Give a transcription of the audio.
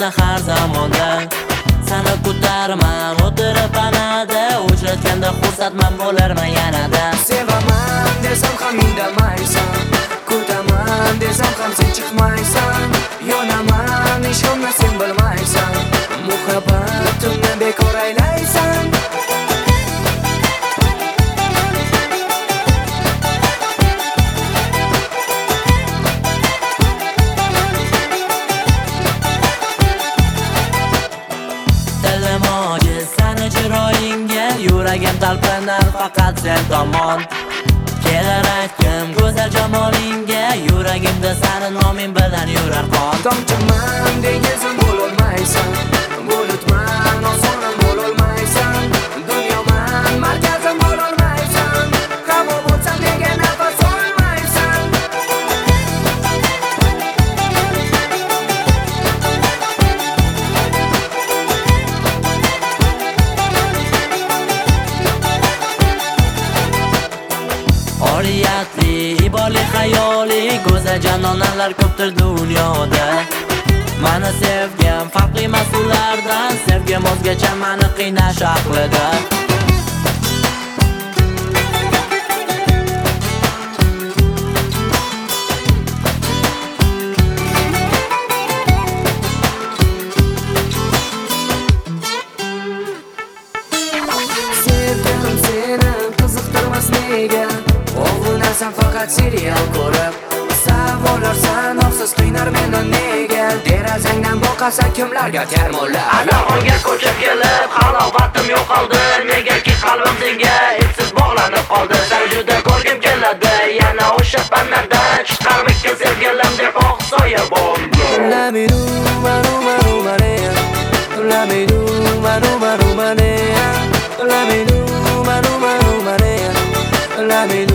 har zamonda. Seni kutarman o'tirib panada, uchratganda xursandman bo'larman yanada. Sevaman desam ham indamaysan, kutaman desam ham sen chiqmaysan. Yonaman ishonma sen bilmaysan, muhabbatimni bekor aylaysan. Chiroyingga yuragim talpinar faqat sen tomon. Kelar aytgim go'zal jamolingga, yuragimda seni noming bilan yurar qon. Tomchiman dengizim bo'lolmaysan, bulutman osonim bo'lolmaysan. Dunyoman markazim bo'lolmaysan, havo bo'lsam nega nafas olmaysan. Oriyatli, iboli xayoli, go'zal janonalar ko'pdir dunyoda. Mani sevgim farqli mas'ullardan, sevgim o'zgacha mani qiynash aqlida. Sevdim seni qiziqtirmas nega, o'g'inasan faqat serial ko'rib. Savollarsan oqsiz qiynar meni nega, derazangdan boqasan kimlarga termollar. Adoqonga ko'chib kelib halovatim yo'qoldi, negaki qalbim senga epsiz bog'lanib qoldi. Seni juda ko'rgim keladi, yana o'sha pannadan chiqarmikin sevgilim deb oqsoya bo'ldi. Let me do manu manu mane, let me do manu manu mane, let me do manu manu mane, let me